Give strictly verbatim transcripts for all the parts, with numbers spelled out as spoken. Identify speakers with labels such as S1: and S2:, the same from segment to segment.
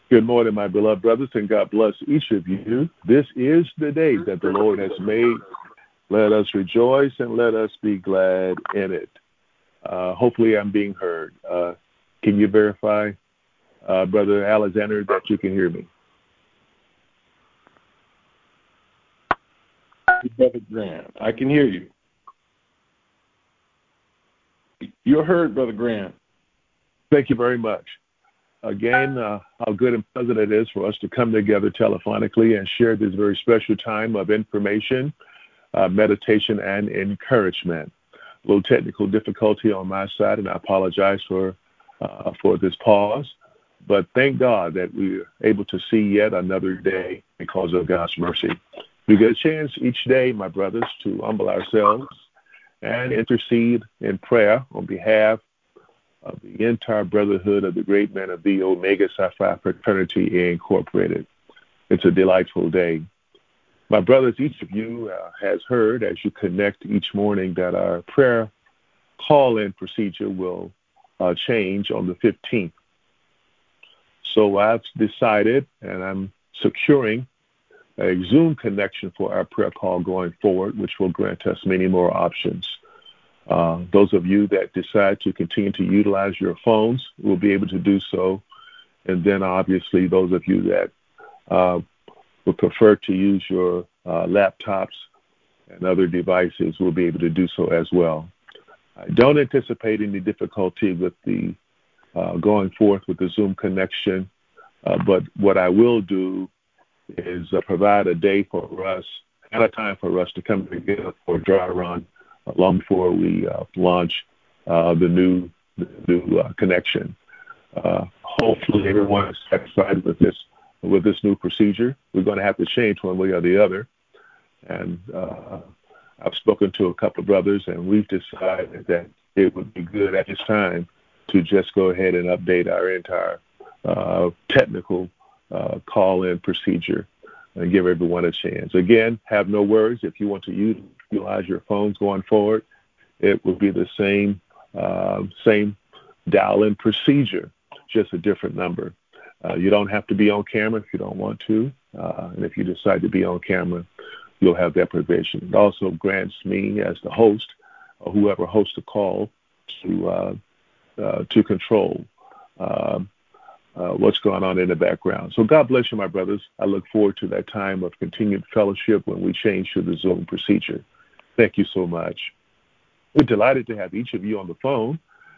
S1: Good morning, my beloved brothers, and God bless each of you. This is the day that the Lord has made. Let us rejoice and let us be glad in it. Uh, hopefully I'm being heard. Uh, can you verify, uh, Brother Alexander, that you can hear me?
S2: Brother Grant, I can hear you. You're heard, Brother Grant.
S1: Thank you very much. Again, uh, how good and pleasant it is for us to come together telephonically and share this very special time of information, uh, meditation, and encouragement. A little technical difficulty on my side, and I apologize for uh, for this pause. But thank God that we are able to see yet another day because of God's mercy. We get a chance each day, my brothers, to humble ourselves and intercede in prayer on behalf of the entire brotherhood of the great men of the Omega Psi Phi Fraternity Incorporated. It's a delightful day. My brothers, each of you uh, has heard as you connect each morning that our prayer call-in procedure will uh, change on the fifteenth. So I've decided, and I'm securing a Zoom connection for our prayer call going forward, which will grant us many more options. Uh, those of you that decide to continue to utilize your phones will be able to do so. And then obviously those of you that uh, would prefer to use your uh, laptops and other devices will be able to do so as well. I don't anticipate any difficulty with the uh, going forth with the Zoom connection, uh, but what I will do is uh, provide a day for us and a time for us to come together for a dry run long before we uh, launch uh, the new the new uh, connection. Uh, hopefully, everyone is satisfied with this with this new procedure. We're going to have to change one way or the other, and uh, I've spoken to a couple of brothers, and we've decided that it would be good at this time to just go ahead and update our entire uh, technical uh, call-in procedure and give everyone a chance. Again, have no worries. If you want to utilize your phones going forward, it will be the same uh, same dial-in procedure, just a different number. Uh, you don't have to be on camera if you don't want to, uh, and if you decide to be on camera, you'll have that provision. It also grants me, as the host, or whoever hosts the call, to uh, uh, to control Uh, Uh, what's going on in the background. So God bless you, my brothers. I look forward to that time of continued fellowship when we change to the Zoom procedure. Thank you so much. We're delighted to have each of you on the phone,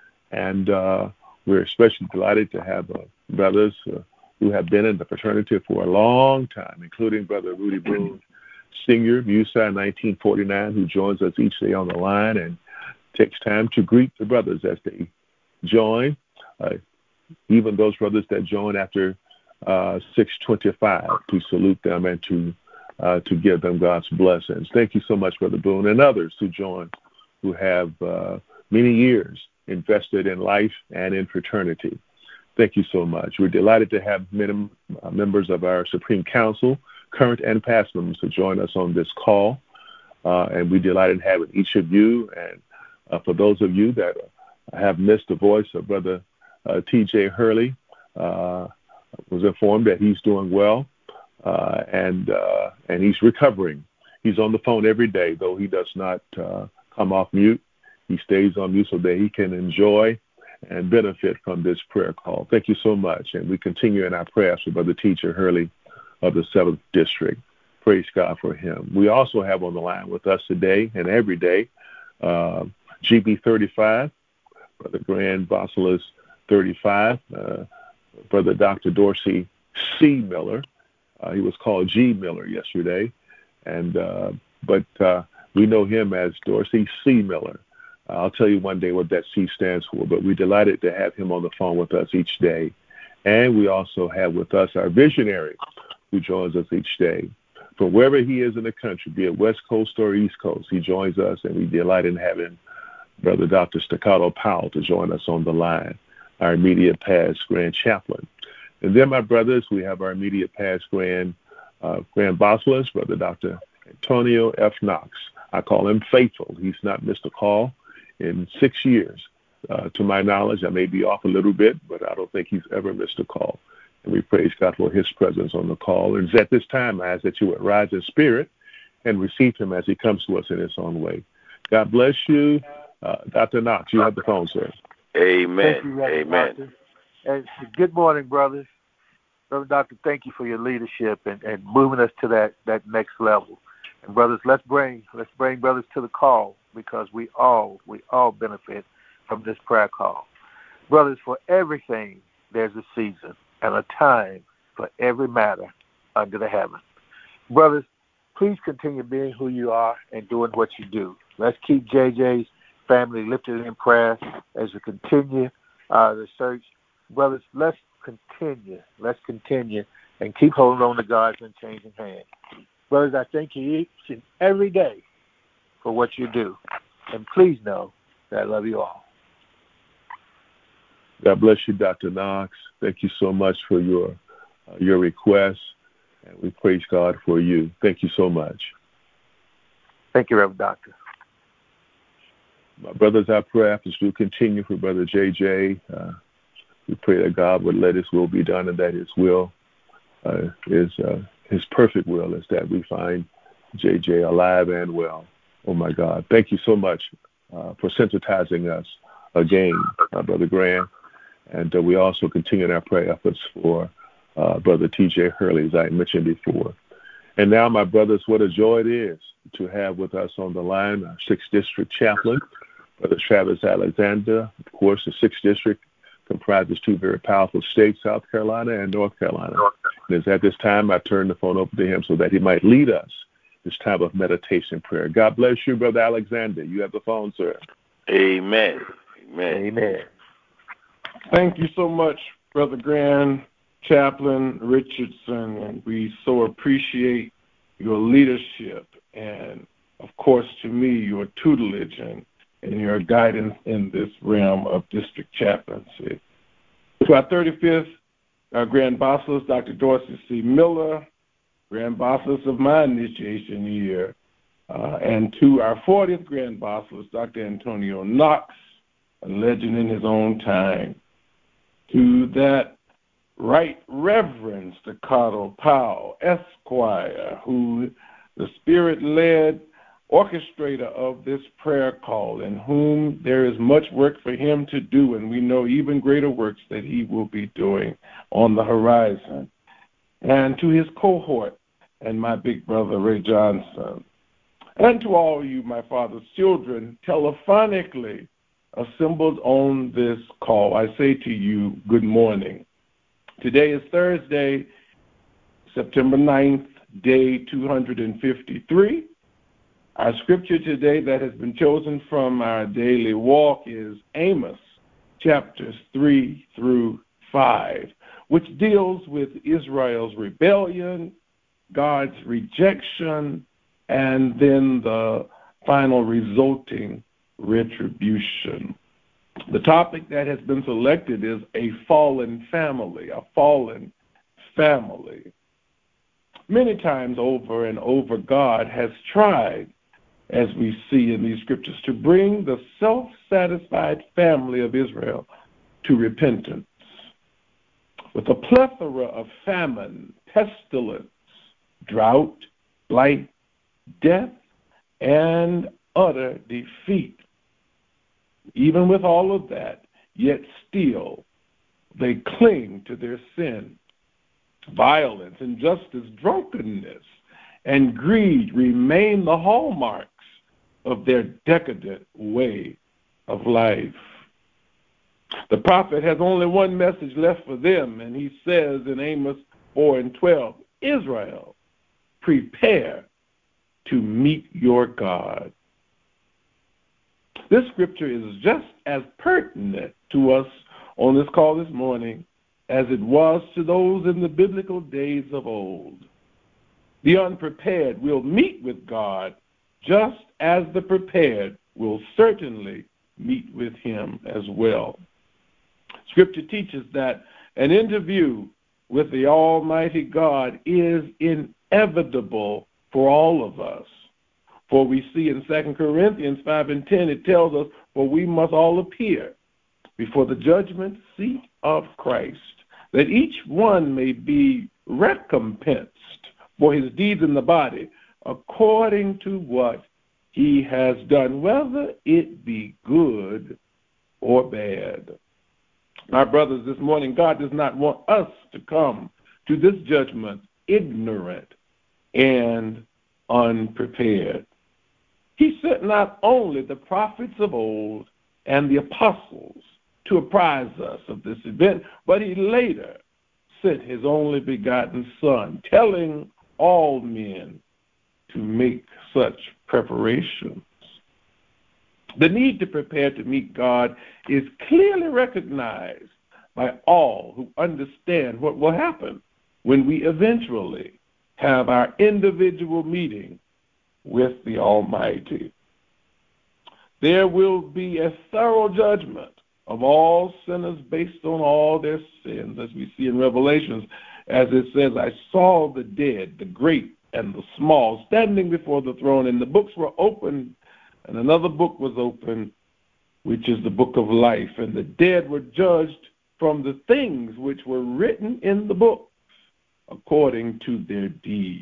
S1: and uh, we're especially delighted to have uh, brothers uh, who have been in the fraternity for a long time, including Brother Rudy Boone Senior, MUSA nineteen forty-nine, who joins us each day on the line and takes time to greet the brothers as they join. Uh, even those brothers that join after uh, six twenty-five, to salute them and to uh, to give them God's blessings. Thank you so much, Brother Boone, and others who join, who have uh, many years invested in life and in fraternity. Thank you so much. We're delighted to have many uh, members of our Supreme Council, current and past members, to join us on this call, uh, and we're delighted having each of you. And uh, for those of you that have missed the voice of Brother Uh, T J Hurley, uh, was informed that he's doing well, uh, and uh, and he's recovering. He's on the phone every day, though he does not uh, come off mute. He stays on mute so that he can enjoy and benefit from this prayer call. Thank you so much, and we continue in our prayers for Brother T J Hurley of the seventh District. Praise God for him. We also have on the line with us today and every day uh, G B thirty-five, Brother Grand Basilis thirty-five, uh, Brother Doctor Dorsey C. Miller. Uh, he was called G. Miller yesterday, and uh, but uh, we know him as Dorsey C. Miller. Uh, I'll tell you one day what that C stands for, but we're delighted to have him on the phone with us each day. And we also have with us our visionary who joins us each day. From wherever he is in the country, be it West Coast or East Coast, he joins us, and we delight in having Brother Doctor Staccato Powell to join us on the line, our immediate past Grand Chaplain. And then, my brothers, we have our immediate past Grand uh, Grand Basilis, Brother Doctor Antonio F. Knox. I call him faithful. He's not missed a call in six years. Uh, to my knowledge, I may be off a little bit, but I don't think he's ever missed a call. And we praise God for his presence on the call. And at this time, I ask that you would rise in spirit and receive him as he comes to us in his own way. God bless you. Uh, Doctor Knox, you have the phone, sir.
S3: Amen.
S4: Thank you, Reverend
S3: Amen.
S4: Doctor. And good morning, brothers. Reverend Doctor, thank you for your leadership and, and moving us to that, that next level. And brothers, let's bring let's bring brothers to the call, because we all we all benefit from this prayer call. Brothers, for everything there's a season and a time for every matter under the heaven. Brothers, please continue being who you are and doing what you do. Let's keep J J's family lifted in prayer as we continue uh, the search. Brothers, let's continue. Let's continue and keep holding on to God's unchanging hand. Brothers, I thank you each and every day for what you do. And please know that I love you all.
S1: God bless you, Doctor Knox. Thank you so much for your uh, your request. And we praise God for you. Thank you so much.
S4: Thank you, Reverend Doctor.
S1: My brothers, our prayer efforts do continue for Brother J J. Uh, we pray that God would let his will be done, and that his will uh, is uh, his perfect will is that we find J J alive and well. Oh, my God. Thank you so much uh, for sensitizing us again, uh, Brother Grant. And uh, we also continue in our prayer efforts for uh, Brother T J Hurley, as I mentioned before. And now, my brothers, what a joy it is to have with us on the line our sixth District Chaplain, Brother Travis Alexander. Of course, the sixth District comprises two very powerful states, South Carolina and North Carolina. And it's at this time I turn the phone over to him so that he might lead us this time of meditation prayer. God bless you, Brother Alexander. You have the phone, sir.
S3: Amen. Amen.
S4: Amen.
S2: Thank you so much, Brother Grand, Chaplain Richardson, and we so appreciate your leadership and, of course, to me, your tutelage and, and your guidance in this realm of district chaplaincy. To our thirty-fifth our Grand Basileus, Doctor Dorsey C. Miller, Grand Basileus of my initiation year, uh, and to our fortieth Grand Basileus, Doctor Antonio Knox, a legend in his own time. To that Right Reverend Staccato Powell, Esquire, who the Spirit-led orchestrator of this prayer call, in whom there is much work for him to do, and we know even greater works that he will be doing on the horizon. And to his cohort and my big brother Ray Johnson, and to all you, my father's children, telephonically assembled on this call, I say to you, good morning. Today is Thursday, September ninth, day two hundred fifty-three. Our scripture today that has been chosen from our daily walk is Amos, chapters three through five, which deals with Israel's rebellion, God's rejection, and then the final resulting retribution. The topic that has been selected is a fallen family, a fallen family. Many times over and over, God has tried, as we see in these scriptures, to bring the self-satisfied family of Israel to repentance. With a plethora of famine, pestilence, drought, blight, death, and utter defeat. Even with all of that, yet still they cling to their sin. Violence, injustice, drunkenness, and greed remain the hallmarks of their decadent way of life. The prophet has only one message left for them, and he says in Amos four and twelve, Israel, prepare to meet your God. This scripture is just as pertinent to us on this call this morning as it was to those in the biblical days of old. The unprepared will meet with God just as the prepared will certainly meet with him as well. Scripture teaches that an interview with the Almighty God is inevitable for all of us. For we see in Second Corinthians five and ten, it tells us, for we must all appear before the judgment seat of Christ, that each one may be recompensed for his deeds in the body according to what he has done, whether it be good or bad. My brothers, this morning, God does not want us to come to this judgment ignorant and unprepared. He sent not only the prophets of old and the apostles to apprise us of this event, but he later sent his only begotten Son, telling all men to make such preparations. The need to prepare to meet God is clearly recognized by all who understand what will happen when we eventually have our individual meeting with the Almighty. There will be a thorough judgment of all sinners based on all their sins, as we see in Revelations, as it says, I saw the dead, the great and the small, standing before the throne, and the books were opened, and another book was opened, which is the book of life, and the dead were judged from the things which were written in the books according to their deeds.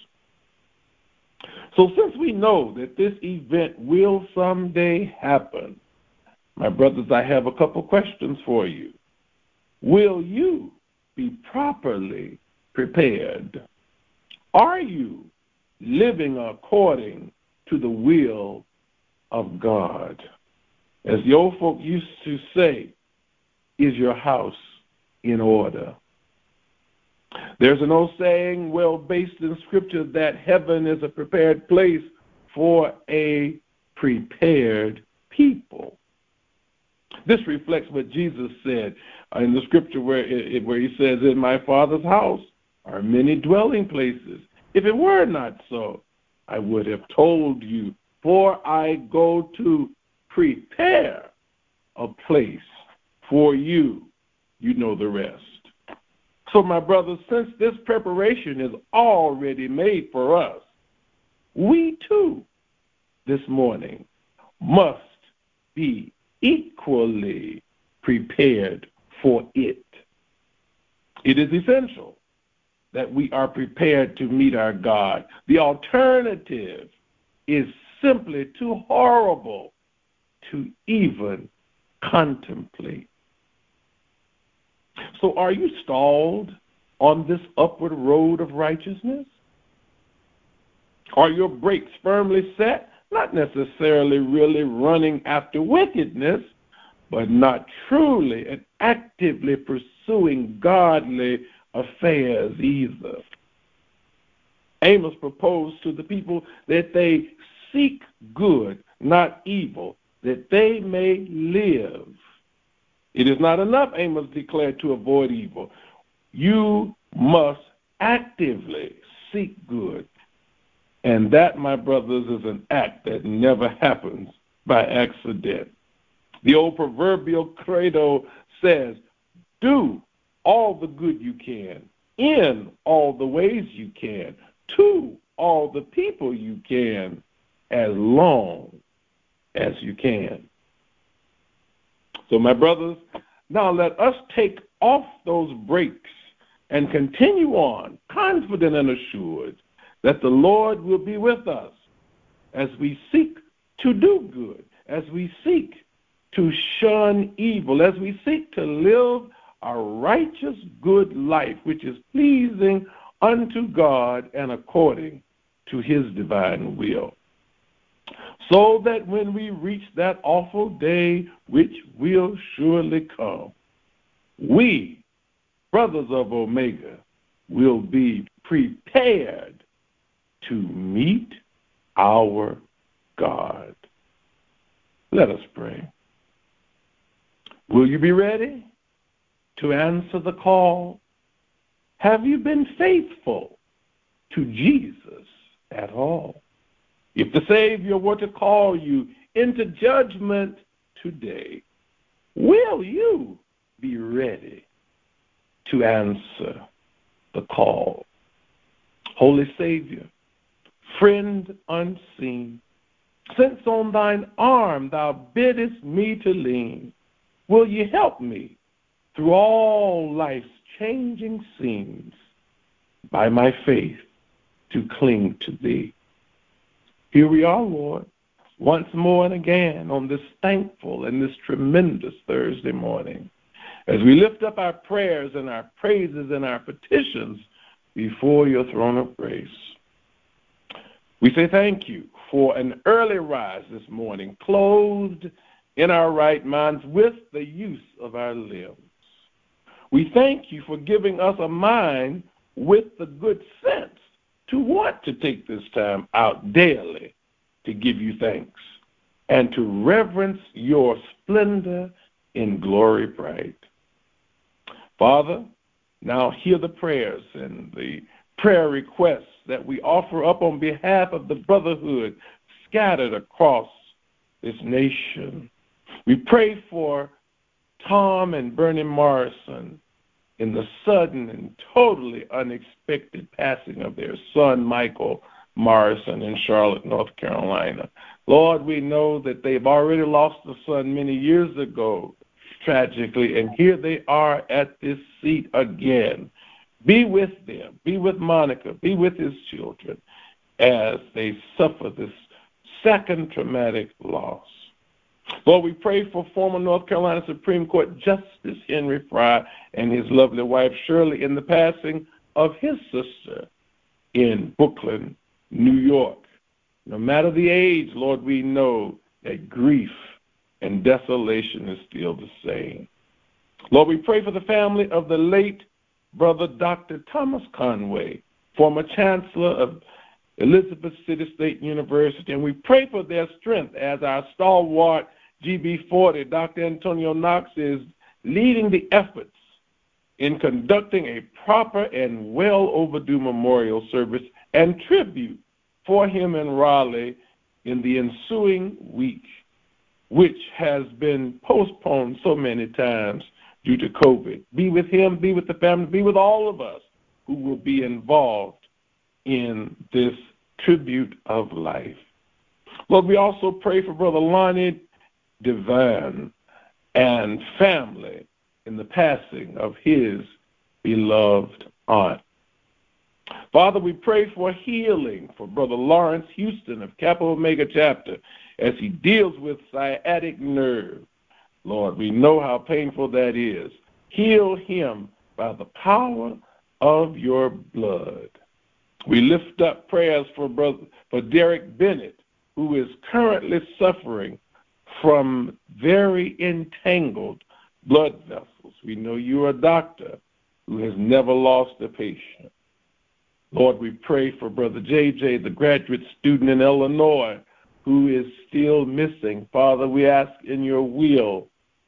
S2: So since we know that this event will someday happen, my brothers, I have a couple questions for you. Will you be properly prepared? Are you living according to the will of God? As the old folk used to say, is your house in order? There's an old saying, well based in Scripture, that heaven is a prepared place for a prepared people. This reflects what Jesus said in the Scripture where, it, where he says, in my Father's house are many dwelling places. If it were not so, I would have told you, for I go to prepare a place for you. You know the rest. So, my brothers, since this preparation is already made for us, we too, this morning, must be equally prepared for it. It is essential that we are prepared to meet our God. The alternative is simply too horrible to even contemplate. So are you stalled on this upward road of righteousness? Are your brakes firmly set? Not necessarily really running after wickedness, but not truly and actively pursuing godly affairs either. Amos proposed to the people that they seek good, not evil, that they may live. It is not enough, Amos declared, to avoid evil. You must actively seek good. And that, my brothers, is an act that never happens by accident. The old proverbial credo says, do all the good you can, in all the ways you can, to all the people you can, as long as you can. So, my brothers, now let us take off those brakes and continue on, confident and assured that the Lord will be with us as we seek to do good, as we seek to shun evil, as we seek to live a righteous, good life, which is pleasing unto God and according to his divine will. So that when we reach that awful day, which will surely come, we, brothers of Omega, will be prepared to meet our God. Let us pray. Will you be ready to answer the call? Have you been faithful to Jesus at all? If the Savior were to call you into judgment today, will you be ready to answer the call? Holy Savior, friend unseen, since on thine arm thou biddest me to lean, will you help me through all life's changing scenes by my faith to cling to thee. Here we are, Lord, once more and again on this thankful and this tremendous Thursday morning, as we lift up our prayers and our praises and our petitions before your throne of grace. We say thank you for an early rise this morning, clothed in our right minds with the use of our limbs. We thank you for giving us a mind with the good sense to want to take this time out daily to give you thanks and to reverence your splendor in glory bright. Father, now hear the prayers and the prayer requests that we offer up on behalf of the brotherhood scattered across this nation. We pray for Tom and Bernie Morrison in the sudden and totally unexpected passing of their son, Michael Morrison, in Charlotte, North Carolina. Lord, we know that they've already lost a son many years ago, tragically, and here they are at this seat again. Be with them. Be with Monica. Be with his children as they suffer this second traumatic loss. Lord, we pray for former North Carolina Supreme Court Justice Henry Fry and his lovely wife Shirley in the passing of his sister in Brooklyn, New York. No matter the age, Lord, we know that grief and desolation is still the same. Lord, we pray for the family of the late brother Doctor Thomas Conway, former chancellor of Elizabeth City State University, and we pray for their strength as our stalwart G B forty, Doctor Antonio Knox, is leading the efforts in conducting a proper and well overdue memorial service and tribute for him in Raleigh in the ensuing week, which has been postponed so many times due to COVID. Be with him, be with the family, be with all of us who will be involved in this tribute of life. Lord, we also pray for Brother Lonnie Devine and family in the passing of his beloved aunt. Father, we pray for healing for Brother Lawrence Houston of Kappa Omega Chapter as he deals with sciatic nerve. Lord, we know how painful that is. Heal him by the power of your blood. We lift up prayers for brother for Derek Bennett, who is currently suffering from very entangled blood vessels. We know you're a doctor who has never lost a patient. Lord, we pray for Brother J J, the graduate student in Illinois, who is still missing. Father, we ask in your will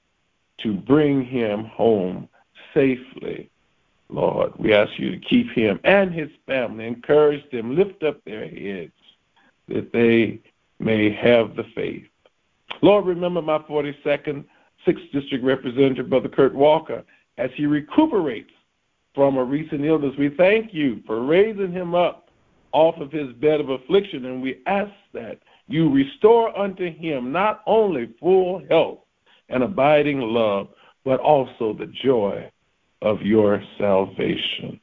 S2: to bring him home safely. Lord, we ask you to keep him and his family, encourage them, lift up their heads, that they may have the faith. Lord, remember my forty-second, sixth District Representative, Brother Kurt Walker, as he recuperates from a recent illness. We thank you for raising him up off of his bed of affliction, and we ask that you restore unto him not only full health and abiding love, but also the joy of your salvation.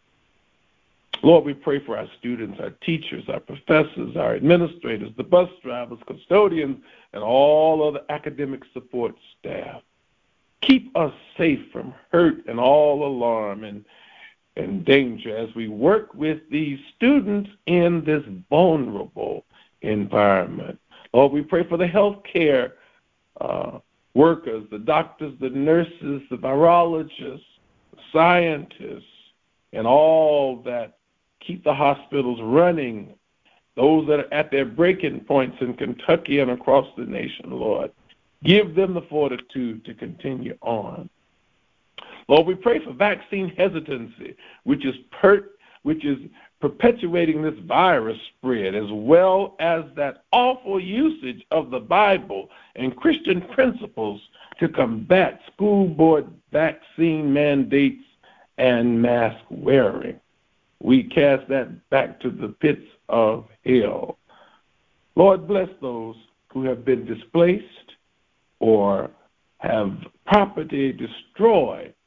S2: Lord, we pray for our students, our teachers, our professors, our administrators, the bus drivers, custodians, and all other academic support staff. Keep us safe from hurt and all alarm and, and danger as we work with these students in this vulnerable environment. Lord, we pray for the healthcare uh, workers, the doctors, the nurses, the virologists, the scientists, and all that keep the hospitals running, those that are at their breaking points in Kentucky and across the nation, Lord. Give them the fortitude to continue on. Lord, we pray for vaccine hesitancy, which is per, which is perpetuating this virus spread, as well as that awful usage of the Bible and Christian principles to combat school board vaccine mandates and mask wearing. We cast that back to the pits of hell. Lord, bless those who have been displaced or have property destroyed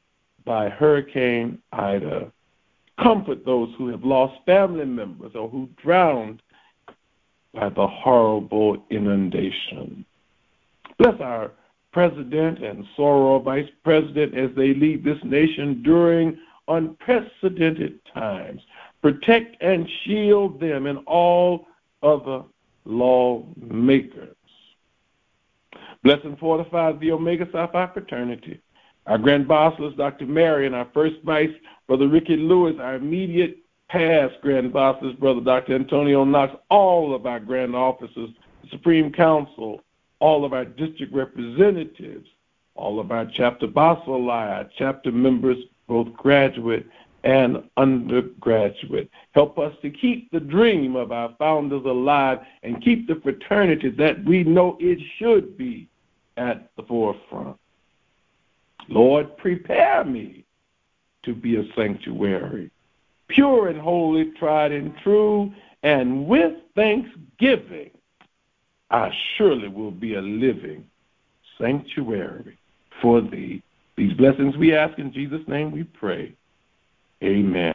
S2: by Hurricane Ida. Comfort those who have lost family members or who drowned by the horrible inundation. Bless our president and Soror vice president as they lead this nation during unprecedented times. Protect and shield them and all other lawmakers. Bless and fortify the Omega Psi Phi fraternity. Our Grand Bosses, Doctor Mary, and our First Vice, Brother Ricky Lewis, our immediate past Grand Bosses, Brother Doctor Antonio Knox, all of our Grand Officers, the Supreme Council, all of our district representatives, all of our chapter Basali, our chapter members, both graduate and undergraduate. Help us to keep the dream of our founders alive and keep the fraternity that we know it should be at the forefront. Lord, prepare me to be a sanctuary, pure and holy, tried and true, and with thanksgiving, I surely will be a living sanctuary for thee. These blessings we ask in Jesus' name we pray. Amen.